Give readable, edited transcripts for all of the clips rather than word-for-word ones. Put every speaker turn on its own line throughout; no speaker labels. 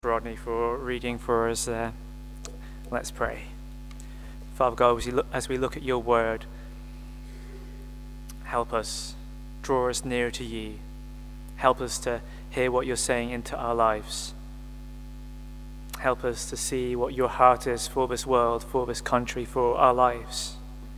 Rodney for reading for us there. Let's pray. Father God, as we look at your word, help us, draw us nearer to you. Help us to hear what you're saying into our lives. Help us to see what your heart is for this world, for this country, for our lives.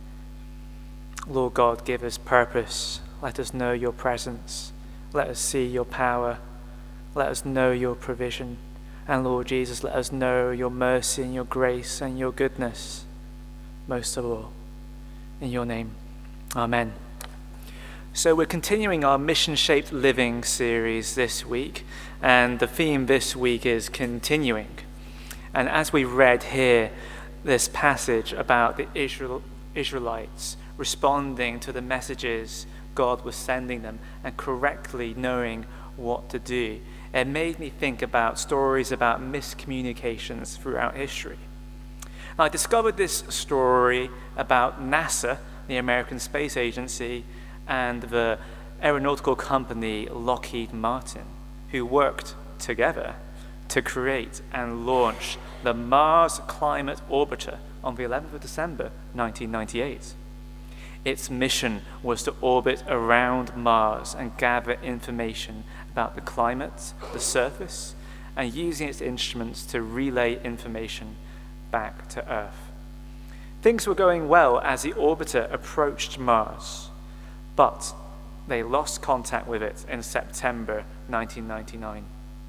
Lord God, give us purpose. Let us know your presence. Let us see your power. Let us know your provision. And Lord Jesus, let us know your mercy and your grace and your goodness, most of all. In your name, amen. So we're continuing our Mission-Shaped Living series this week, and the theme this week is continuing. And as we read here, this passage about the Israelites responding to the messages God was sending them and correctly knowing what to do, it made me think about stories about miscommunications throughout history. And I discovered this story about NASA, the American Space Agency, and the aeronautical company Lockheed Martin, who worked together to create and launch the Mars Climate Orbiter on the 11th of December, 1998. Its mission was to orbit around Mars and gather information about the climate, the surface, and using its instruments to relay information back to Earth. Things were going well as the orbiter approached Mars, but they lost contact with it in September 1999.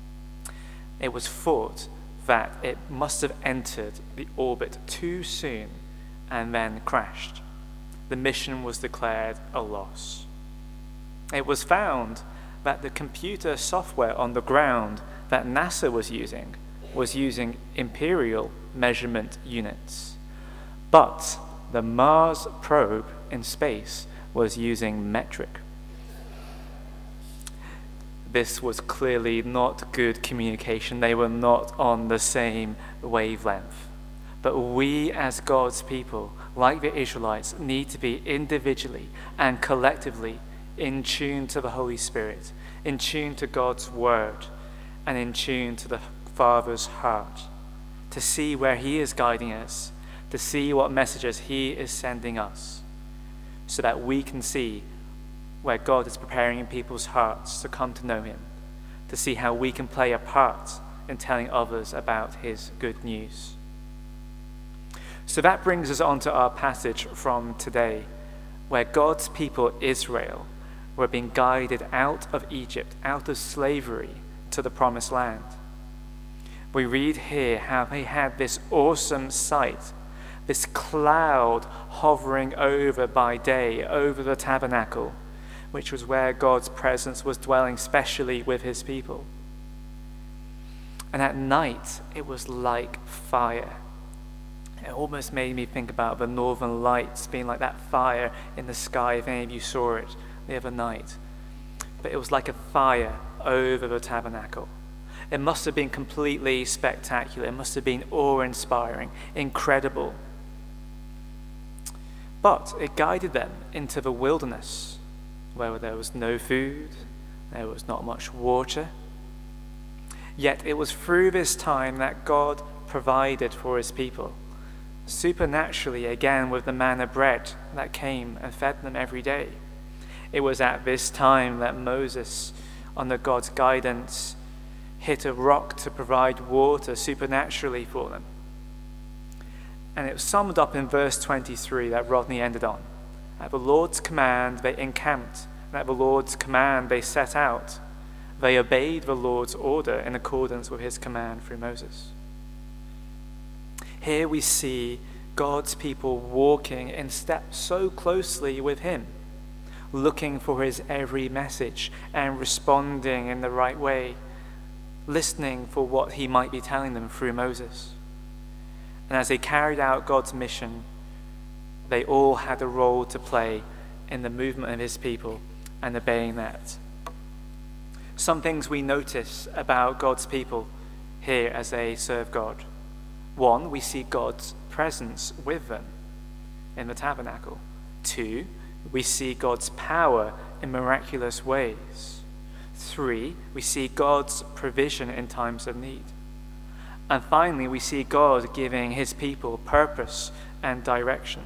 It was thought that it must have entered the orbit too soon and then crashed. The mission was declared a loss. It was found that the computer software on the ground that NASA was using imperial measurement units. But the Mars probe in space was using metric. This was clearly not good communication. They were not on the same wavelength. But we as God's people, like the Israelites, need to be individually and collectively in tune to the Holy Spirit, in tune to God's word, and in tune to the Father's heart, to see where he is guiding us, to see what messages he is sending us, so that we can see where God is preparing in people's hearts to come to know him, to see how we can play a part in telling others about his good news. So that brings us on to our passage from today, where God's people, Israel, were being guided out of Egypt, out of slavery, to the promised land. We read here how they had this awesome sight, this cloud hovering over by day, over the tabernacle, which was where God's presence was dwelling specially with his people. And at night, it was like fire. It almost made me think about the northern lights being like that fire in the sky, if any of you saw it the other night. But it was like a fire over the tabernacle. It must have been completely spectacular. It must have been awe-inspiring, incredible. But it guided them into the wilderness, where there was no food, there was not much water. Yet it was through this time that God provided for his people, supernaturally again with the manna bread that came and fed them every day. It was at this time that Moses, under God's guidance, hit a rock to provide water supernaturally for them. And it was summed up in verse 23 that Rodney ended on. At the Lord's command they encamped, and at the Lord's command they set out. They obeyed the Lord's order in accordance with his command through Moses. Here we see God's people walking in step so closely with him, looking for his every message and responding in the right way, listening for what he might be telling them through Moses. And as they carried out God's mission, they all had a role to play in the movement of his people and obeying that. Some things we notice about God's people here as they serve God. One, we see God's presence with them in the tabernacle. Two, we see God's power in miraculous ways. 3, we see God's provision in times of need. And finally, we see God giving his people purpose and direction.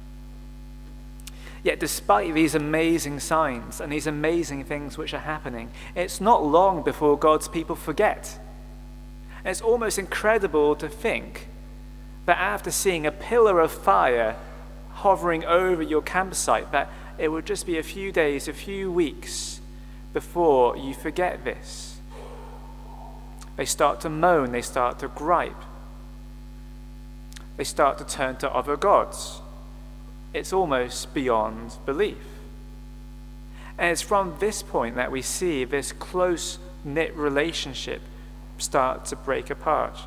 Yet despite these amazing signs and these amazing things which are happening, it's not long before God's people forget. And it's almost incredible to think that after seeing a pillar of fire hovering over your campsite, that it would just be a few days, a few weeks before you forget this. They start to moan, they start to gripe. They start to turn to other gods. It's almost beyond belief. And it's from this point that we see this close-knit relationship start to break apart.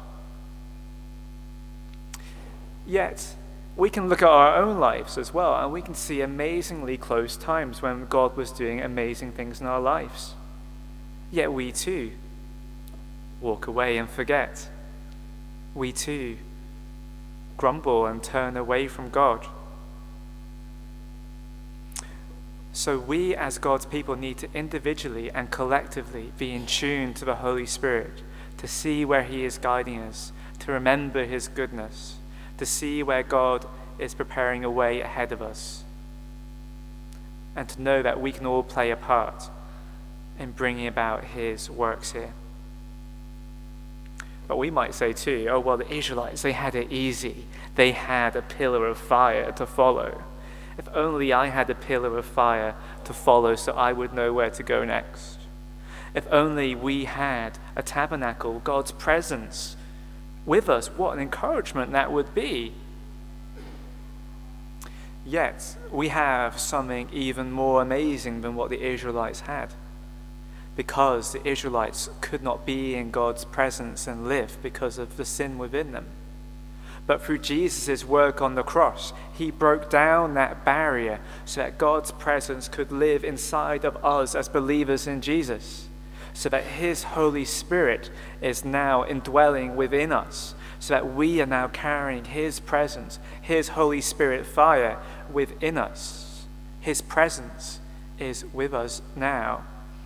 Yet, we can look at our own lives as well, and we can see amazingly close times when God was doing amazing things in our lives. Yet we too walk away and forget. We too grumble and turn away from God. So we as God's people need to individually and collectively be in tune to the Holy Spirit, to see where he is guiding us, to remember his goodness, to see where God is preparing a way ahead of us, and to know that we can all play a part in bringing about his works here. But we might say too, oh well, the Israelites, they had it easy. They had a pillar of fire to follow. If only I had a pillar of fire to follow so I would know where to go next. If only we had a tabernacle, God's presence with us, what an encouragement that would be. Yet, we have something even more amazing than what the Israelites had. Because the Israelites could not be in God's presence and live because of the sin within them. But through Jesus' work on the cross, he broke down that barrier so that God's presence could live inside of us as believers in Jesus. So that his Holy Spirit is now indwelling within us. So that we are now carrying his presence, his Holy Spirit fire within us. His presence is with us now.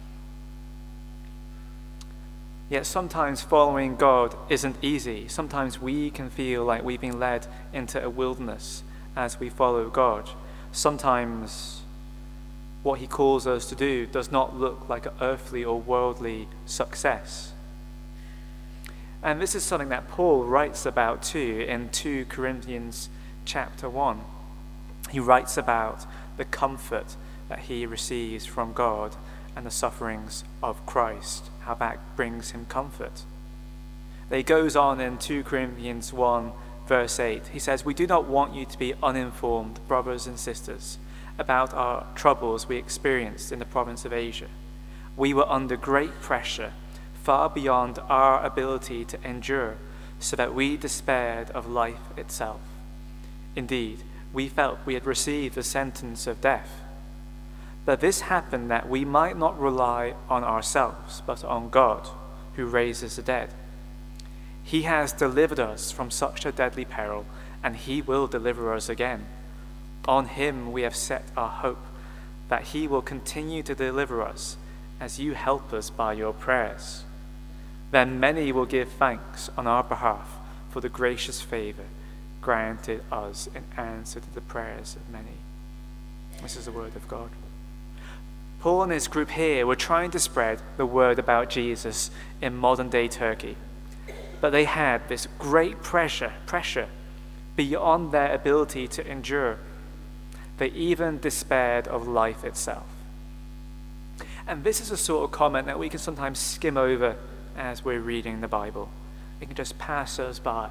Yet sometimes following God isn't easy. Sometimes we can feel like we've been led into a wilderness as we follow God. Sometimes what he calls us to do does not look like an earthly or worldly success. And this is something that Paul writes about too in 2 Corinthians chapter 1. He writes about the comfort that he receives from God and the sufferings of Christ, how that brings him comfort. He goes on in 2 Corinthians 1 verse 8. He says, "We do not want you to be uninformed, brothers and sisters, about our troubles we experienced in the province of Asia. We were under great pressure, far beyond our ability to endure, so that we despaired of life itself. Indeed, we felt we had received the sentence of death. But this happened that we might not rely on ourselves, but on God, who raises the dead. He has delivered us from such a deadly peril, and he will deliver us again. On him we have set our hope, that he will continue to deliver us, as you help us by your prayers. Then many will give thanks on our behalf for the gracious favor granted us in answer to the prayers of many." This is the word of God. Paul and his group here were trying to spread the word about Jesus in modern-day Turkey. But they had this great pressure beyond their ability to endure. They even despaired of life itself. And this is a sort of comment that we can sometimes skim over as we're reading the Bible. It can just pass us by.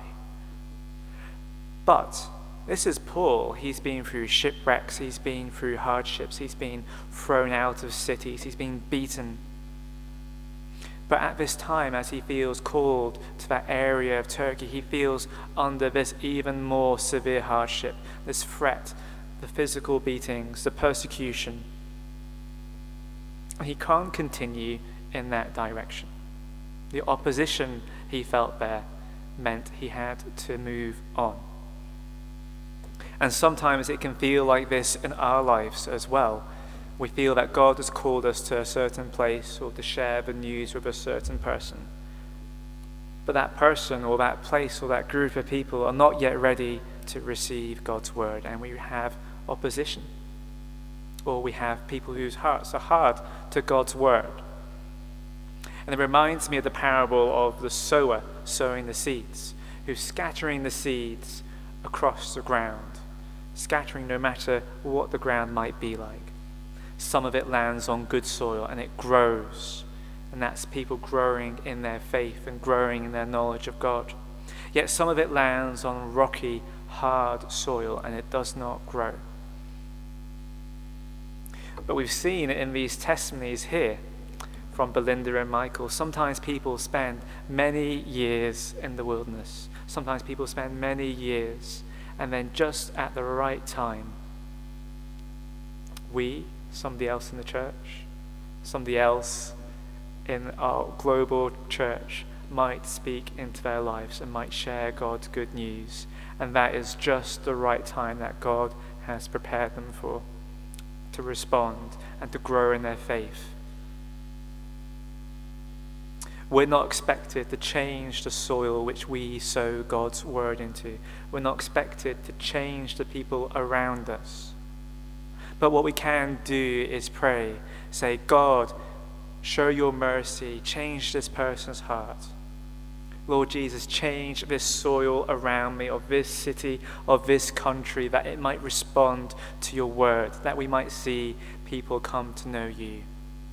But this is Paul. He's been through shipwrecks, he's been through hardships, he's been thrown out of cities, he's been beaten. But at this time, as he feels called to that area of Turkey, he feels under this even more severe hardship, this threat, the physical beatings, the persecution. And he can't continue in that direction. The opposition he felt there meant he had to move on. And sometimes it can feel like this in our lives as well. We feel that God has called us to a certain place or to share the news with a certain person. But that person or that place or that group of people are not yet ready to receive God's word, and we have opposition. Or we have people whose hearts are hard to God's word. And it reminds me of the parable of the sower sowing the seeds, who's scattering the seeds across the ground, scattering no matter what the ground might be like. Some of it lands on good soil and it grows. And that's people growing in their faith and growing in their knowledge of God. Yet some of it lands on rocky, hard soil and it does not grow. But we've seen in these testimonies here from Belinda and Michael, sometimes people spend many years in the wilderness. Sometimes people spend many years, and then just at the right time, somebody else in the church, somebody else in our global church might speak into their lives and might share God's good news. And that is just the right time that God has prepared them for, to respond and to grow in their faith. We're not expected to change the soil which we sow God's word into. We're not expected to change the people around us. But what we can do is pray, say, God, show your mercy, change this person's heart. Lord Jesus, change this soil around me, of this city, of this country, that it might respond to your word, that we might see people come to know you.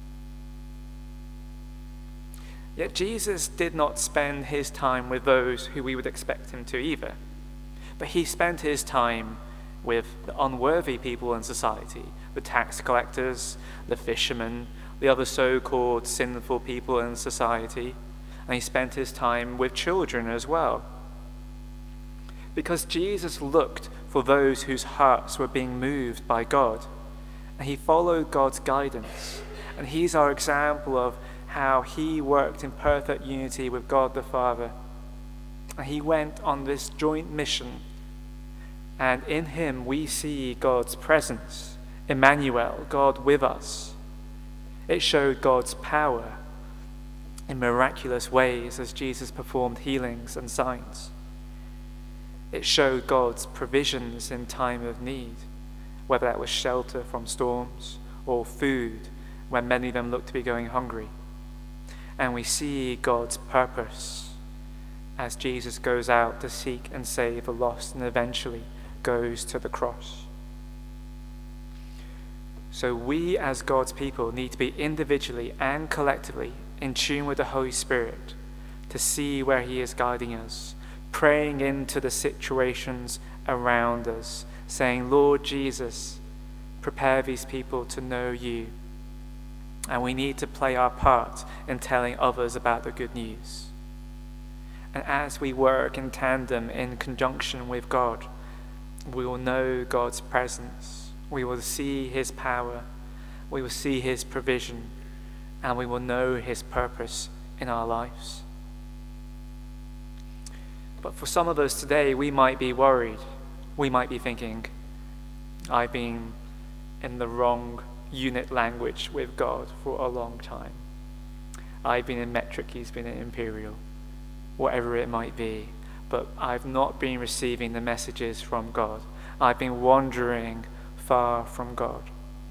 Yet Jesus did not spend his time with those who we would expect him to either. But he spent his time with the unworthy people in society, the tax collectors, the fishermen, the other so-called sinful people in society. And he spent his time with children as well. Because Jesus looked for those whose hearts were being moved by God. And he followed God's guidance. And he's our example of how he worked in perfect unity with God the Father. And he went on this joint mission. And in him we see God's presence, Emmanuel, God with us. It showed God's power in miraculous ways as Jesus performed healings and signs. It showed God's provisions in time of need, whether that was shelter from storms or food when many of them looked to be going hungry. And we see God's purpose as Jesus goes out to seek and save the lost and eventually goes to the cross. So we as God's people need to be individually and collectively in tune with the Holy Spirit to see where he is guiding us, praying into the situations around us, saying, Lord Jesus, prepare these people to know you. And we need to play our part in telling others about the good news. And as we work in tandem, in conjunction with God, we will know God's presence. We will see his power. We will see his provision. And we will know his purpose in our lives. But for some of us today, we might be worried. We might be thinking, I've been in the wrong unit language with God for a long time. I've been in metric, he's been in imperial, whatever it might be. But I've not been receiving the messages from God. I've been wandering far from God.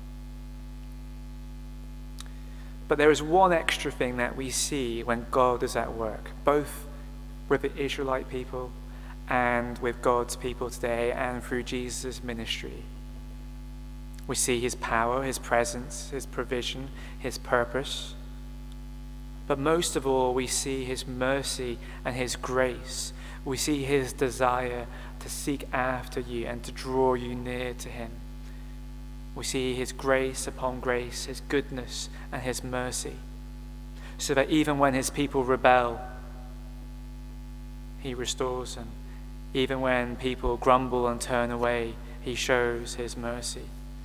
But there is one extra thing that we see when God is at work, both with the Israelite people and with God's people today and through Jesus' ministry. We see his power, his presence, his provision, his purpose. But most of all, we see his mercy and his grace. We see his desire to seek after you and to draw you near to him. We see his grace upon grace, his goodness and his mercy. So that even when his people rebel, he restores them. Even when people grumble and turn away, he shows his mercy.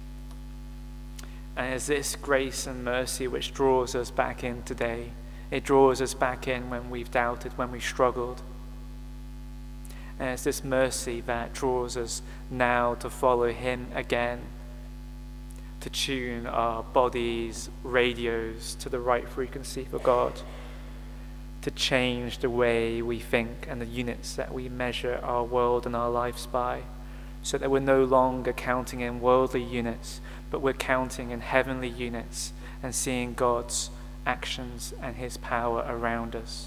And it's this grace and mercy which draws us back in today. It draws us back in when we've doubted, when we've struggled. And it's this mercy that draws us now to follow him again, to tune our bodies, radios to the right frequency for God, to change the way we think and the units that we measure our world and our lives by, so that we're no longer counting in worldly units, but we're counting in heavenly units and seeing God's actions and his power around us.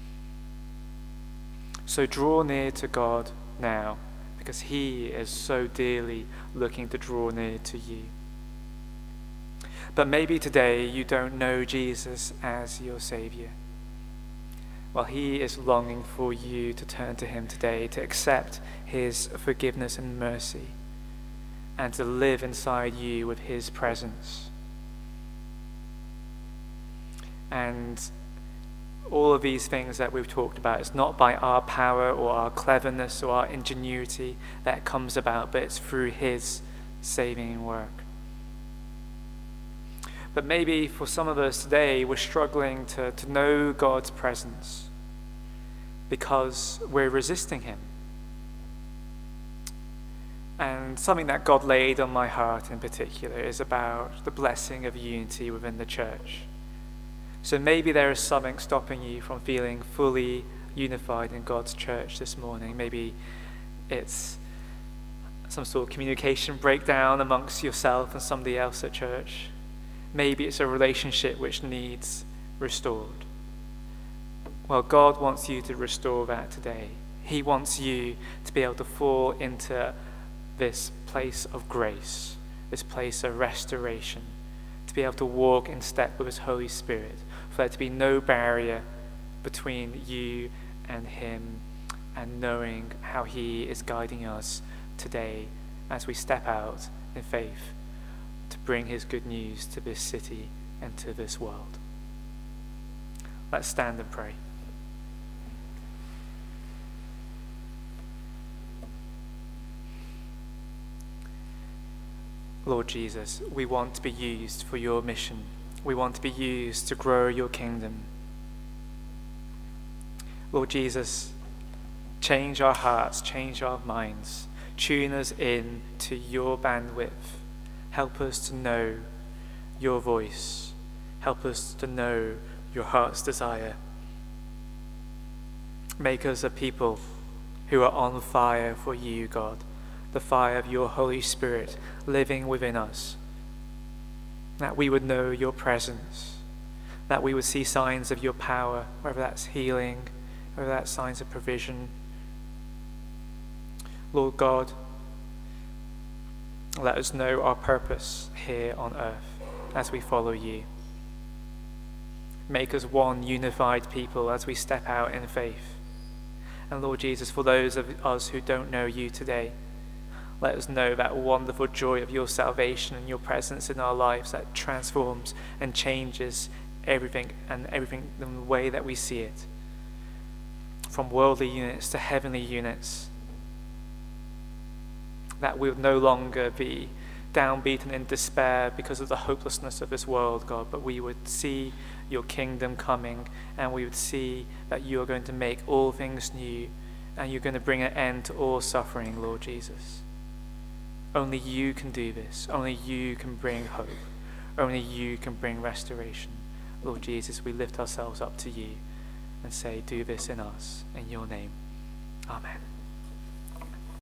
So draw near to God now, because he is so dearly looking to draw near to you. But maybe today you don't know Jesus as your Savior. Well, he is longing for you to turn to him today, to accept his forgiveness and mercy, and to live inside you with his presence. And all of these things that we've talked about, it's not by our power or our cleverness or our ingenuity that it comes about, but it's through his saving work. But maybe for some of us today, we're struggling to know God's presence because we're resisting him. And something that God laid on my heart in particular is about the blessing of unity within the church. So maybe there is something stopping you from feeling fully unified in God's church this morning. Maybe it's some sort of communication breakdown amongst yourself and somebody else at church. Maybe it's a relationship which needs restored. Well, God wants you to restore that today. He wants you to be able to fall into this place of grace, this place of restoration, to be able to walk in step with his Holy Spirit, for there to be no barrier between you and him, and knowing how he is guiding us today as we step out in faith to bring his good news to this city and to this world. Let's stand and pray. Lord Jesus, we want to be used for your mission. We want to be used to grow your kingdom. Lord Jesus, change our hearts, change our minds, tune us in to your bandwidth. Help us to know your voice. Help us to know your heart's desire. Make us a people who are on fire for you, God, the fire of your Holy Spirit living within us, that we would know your presence, that we would see signs of your power, whether that's healing, whether that's signs of provision. Lord God, let us know our purpose here on earth as we follow you. Make us one unified people as we step out in faith. And Lord Jesus, for those of us who don't know you today, let us know that wonderful joy of your salvation and your presence in our lives that transforms and changes everything in the way that we see it. From worldly units to heavenly units. That we would no longer be downbeaten in despair because of the hopelessness of this world, God, but we would see your kingdom coming, and we would see that you are going to make all things new, and you're going to bring an end to all suffering, Lord Jesus. Only you can do this. Only you can bring hope. Only you can bring restoration. Lord Jesus, we lift ourselves up to you and say, do this in us. In your name. Amen.